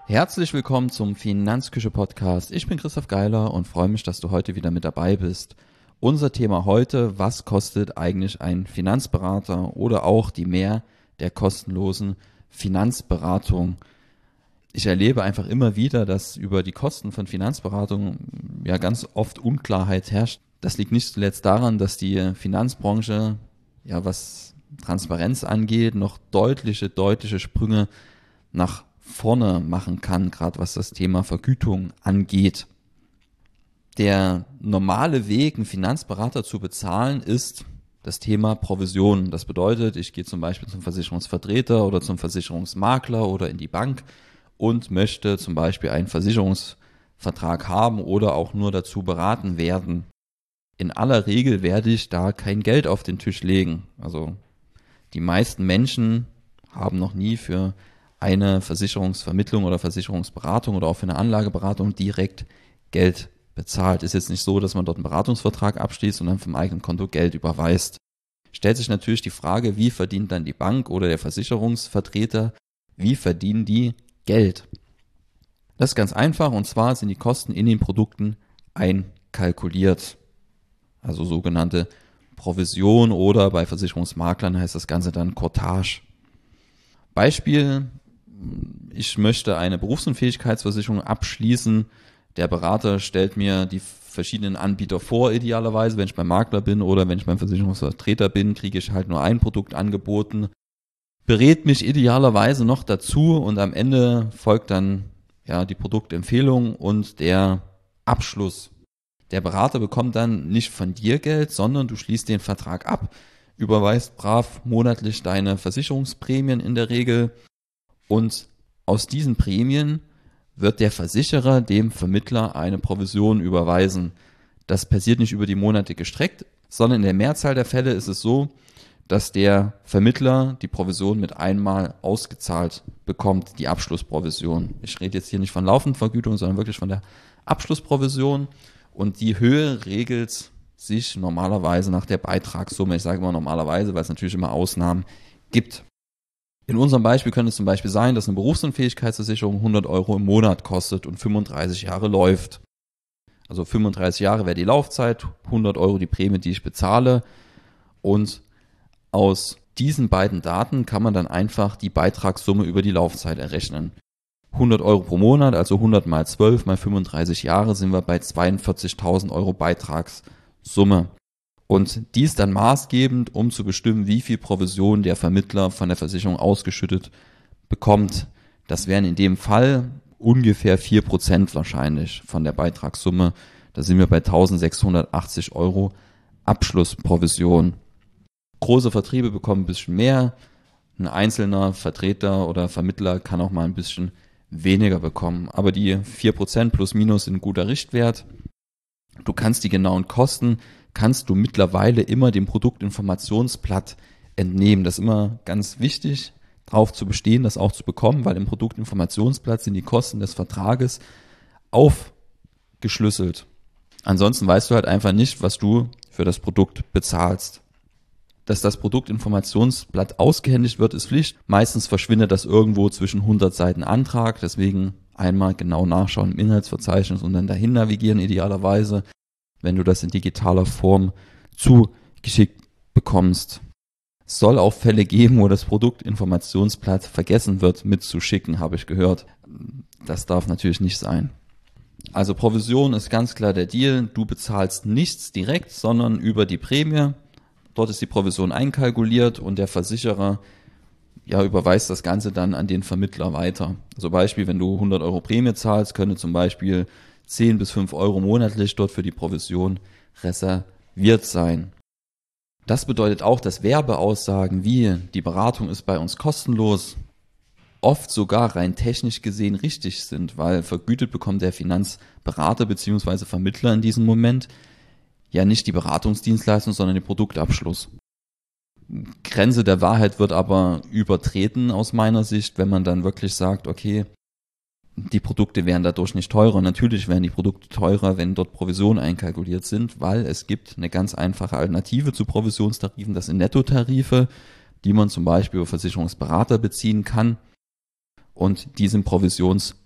Herzlich willkommen zum Finanzküche-Podcast. Ich bin Christoph Geiler und freue mich, dass du heute wieder mit dabei bist. Unser Thema heute: Was kostet eigentlich ein Finanzberater oder auch die Mehr der kostenlosen Finanzberatung? Ich erlebe einfach immer wieder, dass über die Kosten von Finanzberatung ja ganz oft Unklarheit herrscht. Das liegt nicht zuletzt daran, dass die Finanzbranche, was Transparenz angeht, noch deutliche Sprünge nach vorne machen kann, gerade was das Thema Vergütung angeht. Der normale Weg, einen Finanzberater zu bezahlen, ist das Thema Provision. Das bedeutet, ich gehe zum Beispiel zum Versicherungsvertreter oder zum Versicherungsmakler oder in die Bank und möchte zum Beispiel einen Versicherungsvertrag haben oder auch nur dazu beraten werden. In aller Regel werde ich da kein Geld auf den Tisch legen. Also die meisten Menschen haben noch nie für eine Versicherungsvermittlung oder Versicherungsberatung oder auch für eine Anlageberatung direkt Geld bezahlt. Ist jetzt nicht so, dass man dort einen Beratungsvertrag abschließt und dann vom eigenen Konto Geld überweist. Stellt sich natürlich die Frage, wie verdient dann die Bank oder der Versicherungsvertreter, wie verdienen die Geld? Das ist ganz einfach, und zwar sind die Kosten in den Produkten einkalkuliert. Also sogenannte Provision, oder bei Versicherungsmaklern heißt das Ganze dann Courtage. Beispiel: Ich möchte eine Berufsunfähigkeitsversicherung abschließen. Der Berater stellt mir die verschiedenen Anbieter vor, idealerweise. Wenn ich beim Makler bin oder wenn ich beim Versicherungsvertreter bin, kriege ich halt nur ein Produkt angeboten. Berät mich idealerweise noch dazu und am Ende folgt dann die Produktempfehlung und der Abschluss. Der Berater bekommt dann nicht von dir Geld, sondern du schließt den Vertrag ab, überweist brav monatlich deine Versicherungsprämien in der Regel. Und aus diesen Prämien wird der Versicherer dem Vermittler eine Provision überweisen. Das passiert nicht über die Monate gestreckt, sondern in der Mehrzahl der Fälle ist es so, dass der Vermittler die Provision mit einmal ausgezahlt bekommt, die Abschlussprovision. Ich rede jetzt hier nicht von Laufendvergütung, sondern wirklich von der Abschlussprovision. Und die Höhe regelt sich normalerweise nach der Beitragssumme. Ich sage immer normalerweise, weil es natürlich immer Ausnahmen gibt. In unserem Beispiel könnte es zum Beispiel sein, dass eine Berufsunfähigkeitsversicherung 100 Euro im Monat kostet und 35 Jahre läuft. Also 35 Jahre wäre die Laufzeit, 100 Euro die Prämie, die ich bezahle. Und aus diesen beiden Daten kann man dann einfach die Beitragssumme über die Laufzeit errechnen. 100 Euro pro Monat, also 100 mal 12 mal 35 Jahre, sind wir bei 42.000 Euro Beitragssumme. Und die ist dann maßgebend, um zu bestimmen, wie viel Provision der Vermittler von der Versicherung ausgeschüttet bekommt. Das wären in dem Fall ungefähr 4% wahrscheinlich von der Beitragssumme. Da sind wir bei 1.680 Euro Abschlussprovision. Große Vertriebe bekommen ein bisschen mehr. Ein einzelner Vertreter oder Vermittler kann auch mal ein bisschen weniger bekommen. Aber die 4% plus minus sind ein guter Richtwert. Du kannst die genauen Kosten mittlerweile immer dem Produktinformationsblatt entnehmen. Das ist immer ganz wichtig, darauf zu bestehen, das auch zu bekommen, weil im Produktinformationsblatt sind die Kosten des Vertrages aufgeschlüsselt. Ansonsten weißt du halt einfach nicht, was du für das Produkt bezahlst. Dass das Produktinformationsblatt ausgehändigt wird, ist Pflicht. Meistens verschwindet das irgendwo zwischen 100 Seiten Antrag, deswegen einmal genau nachschauen im Inhaltsverzeichnis und dann dahin navigieren idealerweise, wenn du das in digitaler Form zugeschickt bekommst. Es soll auch Fälle geben, wo das Produktinformationsblatt vergessen wird mitzuschicken, habe ich gehört. Das darf natürlich nicht sein. Also Provision ist ganz klar der Deal. Du bezahlst nichts direkt, sondern über die Prämie. Dort ist die Provision einkalkuliert und der Versicherer überweist das Ganze dann an den Vermittler weiter. Also Beispiel, wenn du 100 Euro Prämie zahlst, könnte zum Beispiel 10 bis 5 Euro monatlich dort für die Provision reserviert sein. Das bedeutet auch, dass Werbeaussagen wie die Beratung ist bei uns kostenlos oft sogar rein technisch gesehen richtig sind, weil vergütet bekommt der Finanzberater bzw. Vermittler in diesem Moment ja nicht die Beratungsdienstleistung, sondern den Produktabschluss. Grenze der Wahrheit wird aber übertreten aus meiner Sicht, wenn man dann wirklich sagt, okay, die Produkte wären dadurch nicht teurer. Natürlich wären die Produkte teurer, wenn dort Provisionen einkalkuliert sind, weil es gibt eine ganz einfache Alternative zu Provisionstarifen. Das sind Nettotarife, die man zum Beispiel über Versicherungsberater beziehen kann. Und die sind provisionsfrei.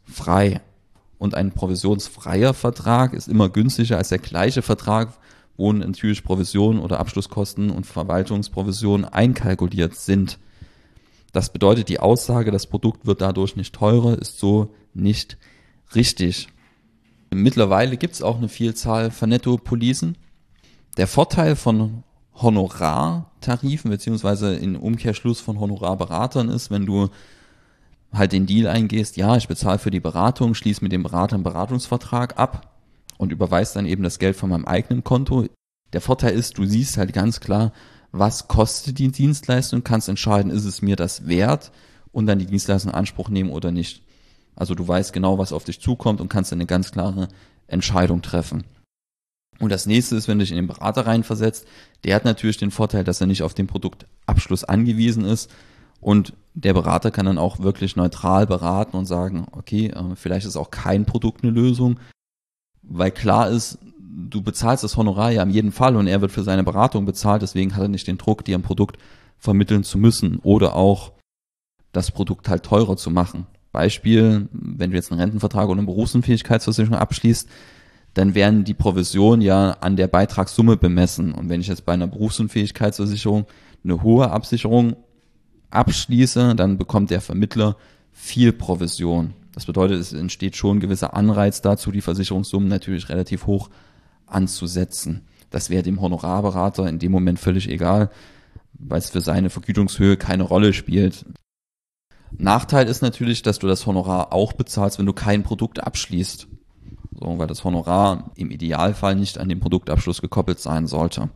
provisionsfrei. Und ein provisionsfreier Vertrag ist immer günstiger als der gleiche Vertrag, wo natürlich Provisionen oder Abschlusskosten und Verwaltungsprovisionen einkalkuliert sind. Das bedeutet, die Aussage, das Produkt wird dadurch nicht teurer, ist so nicht richtig. Mittlerweile gibt es auch eine Vielzahl von Nettopolicen. Der Vorteil von Honorartarifen beziehungsweise im Umkehrschluss von Honorarberatern ist, wenn du halt den Deal eingehst, ja, ich bezahle für die Beratung, schließe mit dem Berater einen Beratungsvertrag ab und überweist dann eben das Geld von meinem eigenen Konto. Der Vorteil ist, du siehst halt ganz klar, was kostet die Dienstleistung, kannst entscheiden, ist es mir das wert und dann die Dienstleistung in Anspruch nehmen oder nicht. Also du weißt genau, was auf dich zukommt und kannst eine ganz klare Entscheidung treffen. Und das nächste ist, wenn du dich in den Berater reinversetzt, der hat natürlich den Vorteil, dass er nicht auf den Produktabschluss angewiesen ist und der Berater kann dann auch wirklich neutral beraten und sagen, okay, vielleicht ist auch kein Produkt eine Lösung, weil klar ist, du bezahlst das Honorar ja in jedem Fall und er wird für seine Beratung bezahlt, deswegen hat er nicht den Druck, dir ein Produkt vermitteln zu müssen oder auch das Produkt halt teurer zu machen. Beispiel, wenn du jetzt einen Rentenvertrag oder eine Berufsunfähigkeitsversicherung abschließt, dann werden die Provisionen ja an der Beitragssumme bemessen. Und wenn ich jetzt bei einer Berufsunfähigkeitsversicherung eine hohe Absicherung abschließe, dann bekommt der Vermittler viel Provision. Das bedeutet, es entsteht schon ein gewisser Anreiz dazu, die Versicherungssummen natürlich relativ hoch anzusetzen. Das wäre dem Honorarberater in dem Moment völlig egal, weil es für seine Vergütungshöhe keine Rolle spielt. Nachteil ist natürlich, dass du das Honorar auch bezahlst, wenn du kein Produkt abschließt. So, weil das Honorar im Idealfall nicht an den Produktabschluss gekoppelt sein sollte.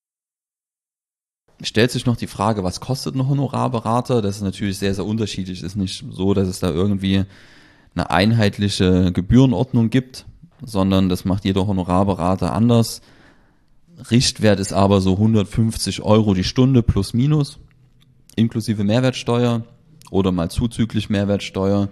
Stellt sich noch die Frage, was kostet ein Honorarberater? Das ist natürlich sehr, sehr unterschiedlich. Es ist nicht so, dass es da irgendwie eine einheitliche Gebührenordnung gibt, sondern das macht jeder Honorarberater anders. Richtwert ist aber so 150 € die Stunde plus minus, inklusive Mehrwertsteuer oder mal zuzüglich Mehrwertsteuer,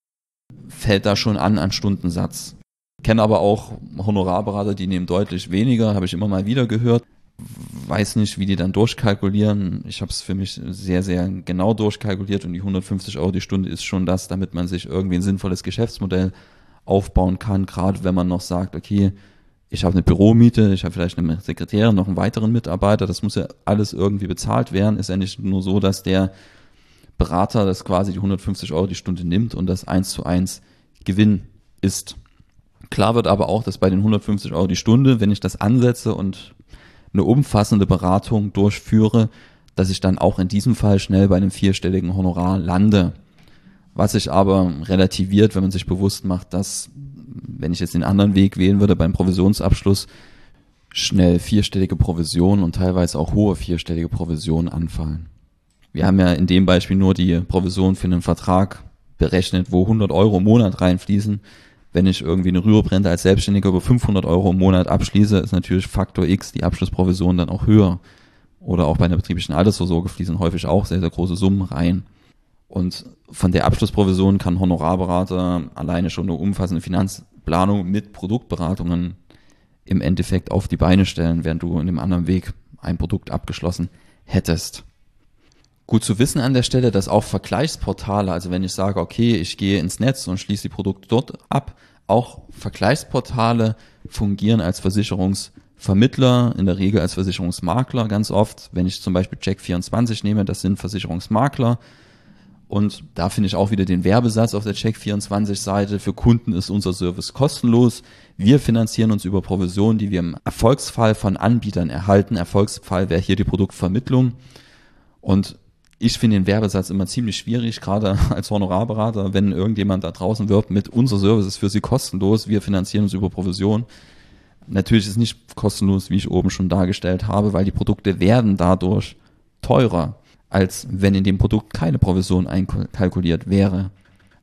fällt da schon an Stundensatz. Ich kenne aber auch Honorarberater, die nehmen deutlich weniger, habe ich immer mal wieder gehört. Weiß nicht, wie die dann durchkalkulieren. Ich habe es für mich sehr, sehr genau durchkalkuliert und die 150 € die Stunde ist schon das, damit man sich irgendwie ein sinnvolles Geschäftsmodell aufbauen kann, gerade wenn man noch sagt, okay, ich habe eine Büromiete, ich habe vielleicht eine Sekretärin, noch einen weiteren Mitarbeiter, das muss ja alles irgendwie bezahlt werden. Ist ja nicht nur so, dass der Berater das quasi die 150 € die Stunde nimmt und das 1:1 Gewinn ist. Klar wird aber auch, dass bei den 150 € die Stunde, wenn ich das ansetze und eine umfassende Beratung durchführe, dass ich dann auch in diesem Fall schnell bei einem 4-stelligen Honorar lande. Was sich aber relativiert, wenn man sich bewusst macht, dass, wenn ich jetzt den anderen Weg wählen würde, beim Provisionsabschluss schnell 4-stellige Provisionen und teilweise auch hohe 4-stellige Provisionen anfallen. Wir haben ja in dem Beispiel nur die Provision für einen Vertrag berechnet, wo 100 € im Monat reinfließen. Wenn ich irgendwie eine Rüruprente als Selbstständiger über 500 € im Monat abschließe, ist natürlich Faktor X die Abschlussprovision dann auch höher. Oder auch bei einer betrieblichen Altersvorsorge fließen häufig auch sehr, sehr große Summen rein. Und von der Abschlussprovision kann Honorarberater alleine schon eine umfassende Finanzplanung mit Produktberatungen im Endeffekt auf die Beine stellen, während du in dem anderen Weg ein Produkt abgeschlossen hättest. Gut zu wissen an der Stelle, dass auch Vergleichsportale, also wenn ich sage, okay, ich gehe ins Netz und schließe die Produkte dort ab, auch Vergleichsportale fungieren als Versicherungsvermittler, in der Regel als Versicherungsmakler ganz oft. Wenn ich zum Beispiel Check24 nehme, das sind Versicherungsmakler. Und da finde ich auch wieder den Werbesatz auf der Check24-Seite. Für Kunden ist unser Service kostenlos. Wir finanzieren uns über Provisionen, die wir im Erfolgsfall von Anbietern erhalten. Erfolgsfall wäre hier die Produktvermittlung. Und ich finde den Werbesatz immer ziemlich schwierig, gerade als Honorarberater, wenn irgendjemand da draußen wirbt mit unser Service ist für Sie kostenlos, wir finanzieren uns über Provision. Natürlich ist es nicht kostenlos, wie ich oben schon dargestellt habe, weil die Produkte werden dadurch teurer, als wenn in dem Produkt keine Provision einkalkuliert wäre.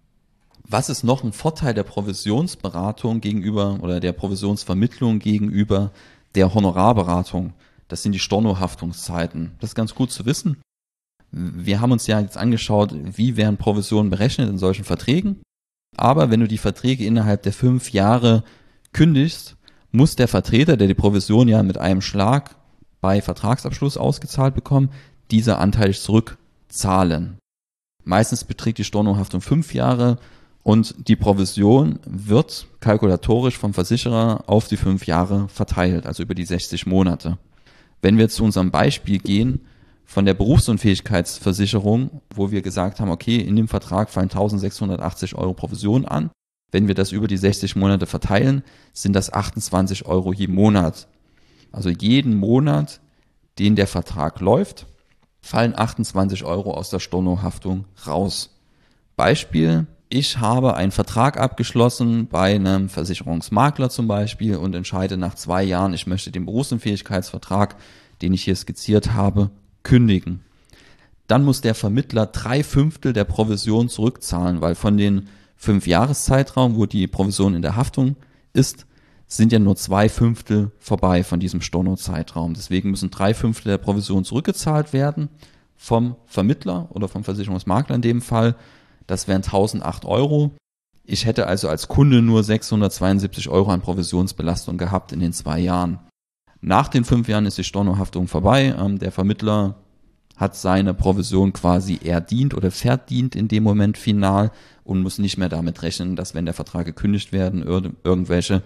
Was ist noch ein Vorteil der Provisionsberatung gegenüber oder der Provisionsvermittlung gegenüber der Honorarberatung? Das sind die Stornohaftungszeiten. Das ist ganz gut zu wissen. Wir haben uns ja jetzt angeschaut, wie werden Provisionen berechnet in solchen Verträgen. Aber wenn du die Verträge innerhalb der 5 Jahre kündigst, muss der Vertreter, der die Provision ja mit einem Schlag bei Vertragsabschluss ausgezahlt bekommt, diese anteilig zurückzahlen. Meistens beträgt die Stornohaftung 5 Jahre Und die Provision wird kalkulatorisch vom Versicherer auf die 5 Jahre verteilt, also über die 60 Monate. Wenn wir jetzt zu unserem Beispiel gehen, von der Berufsunfähigkeitsversicherung, wo wir gesagt haben, okay, in dem Vertrag fallen 1.680 Euro Provision an. Wenn wir das über die 60 Monate verteilen, sind das 28 Euro je Monat. Also jeden Monat, den der Vertrag läuft, fallen 28 Euro aus der Stornohaftung raus. Beispiel: Ich habe einen Vertrag abgeschlossen bei einem Versicherungsmakler zum Beispiel und entscheide nach 2 Jahren, ich möchte den Berufsunfähigkeitsvertrag, den ich hier skizziert habe, kündigen. Dann muss der Vermittler 3/5 der Provision zurückzahlen, weil von den 5 Jahreszeitraum, wo die Provision in der Haftung ist, sind ja nur 2/5 vorbei von diesem Stornozeitraum. Deswegen müssen 3/5 der Provision zurückgezahlt werden vom Vermittler oder vom Versicherungsmakler in dem Fall. Das wären 1.008 Euro. Ich hätte also als Kunde nur 672 Euro an Provisionsbelastung gehabt in den 2 Jahren. Nach den 5 Jahren ist die Stornohaftung vorbei. Der Vermittler hat seine Provision quasi erdient oder verdient in dem Moment final und muss nicht mehr damit rechnen, dass, wenn der Vertrag gekündigt werden, irgendwelche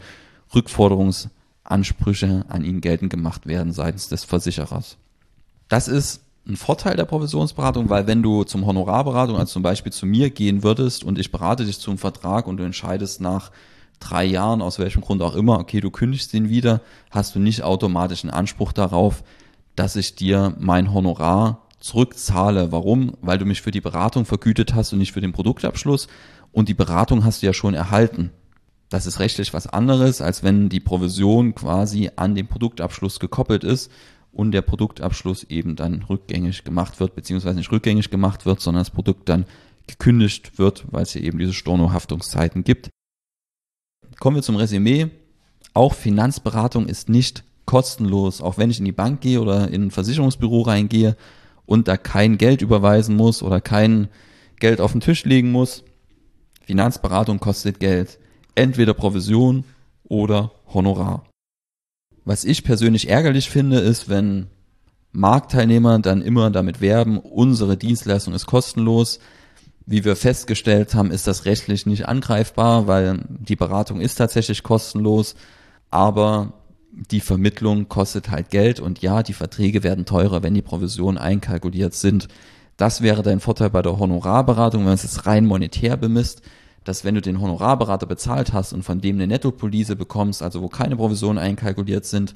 Rückforderungsansprüche an ihn geltend gemacht werden seitens des Versicherers. Das ist ein Vorteil der Provisionsberatung, weil wenn du zum Honorarberatung, also zum Beispiel zu mir gehen würdest und ich berate dich zum Vertrag und du entscheidest nach 3 Jahren, aus welchem Grund auch immer, okay, du kündigst ihn wieder, hast du nicht automatisch einen Anspruch darauf, dass ich dir mein Honorar zurückzahle. Warum? Weil du mich für die Beratung vergütet hast und nicht für den Produktabschluss, und die Beratung hast du ja schon erhalten. Das ist rechtlich was anderes, als wenn die Provision quasi an den Produktabschluss gekoppelt ist und der Produktabschluss eben dann rückgängig gemacht wird, beziehungsweise nicht rückgängig gemacht wird, sondern das Produkt dann gekündigt wird, weil es hier eben diese Stornohaftungszeiten gibt. Kommen wir zum Resümee. Auch Finanzberatung ist nicht kostenlos. Auch wenn ich in die Bank gehe oder in ein Versicherungsbüro reingehe und da kein Geld überweisen muss oder kein Geld auf den Tisch legen muss. Finanzberatung kostet Geld. Entweder Provision oder Honorar. Was ich persönlich ärgerlich finde, ist, wenn Marktteilnehmer dann immer damit werben, unsere Dienstleistung ist kostenlos. Wie wir festgestellt haben, ist das rechtlich nicht angreifbar, weil die Beratung ist tatsächlich kostenlos, aber die Vermittlung kostet halt Geld und ja, die Verträge werden teurer, wenn die Provisionen einkalkuliert sind. Das wäre dein Vorteil bei der Honorarberatung, wenn man es jetzt rein monetär bemisst, dass wenn du den Honorarberater bezahlt hast und von dem eine Nettopolice bekommst, also wo keine Provisionen einkalkuliert sind,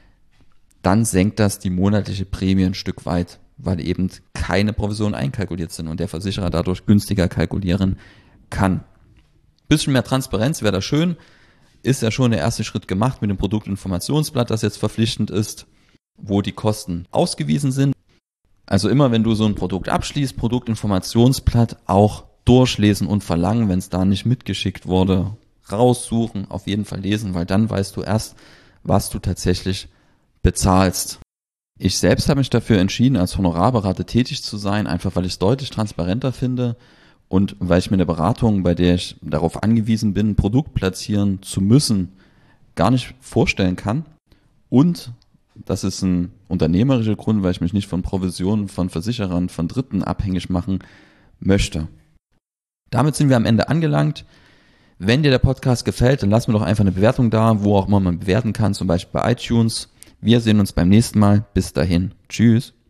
dann senkt das die monatliche Prämie ein Stück weit, weil eben keine Provisionen einkalkuliert sind und der Versicherer dadurch günstiger kalkulieren kann. Bisschen mehr Transparenz wäre da schön. Ist ja schon der erste Schritt gemacht mit dem Produktinformationsblatt, das jetzt verpflichtend ist, wo die Kosten ausgewiesen sind. Also immer, wenn du so ein Produkt abschließt, Produktinformationsblatt auch durchlesen und verlangen, wenn es da nicht mitgeschickt wurde, raussuchen, auf jeden Fall lesen, weil dann weißt du erst, was du tatsächlich bezahlst. Ich selbst habe mich dafür entschieden, als Honorarberater tätig zu sein, einfach weil ich es deutlich transparenter finde und weil ich mir eine Beratung, bei der ich darauf angewiesen bin, ein Produkt platzieren zu müssen, gar nicht vorstellen kann. Und das ist ein unternehmerischer Grund, weil ich mich nicht von Provisionen von Versicherern, von Dritten abhängig machen möchte. Damit sind wir am Ende angelangt. Wenn dir der Podcast gefällt, dann lass mir doch einfach eine Bewertung da, wo auch immer man bewerten kann, zum Beispiel bei iTunes. Wir sehen uns beim nächsten Mal. Bis dahin. Tschüss.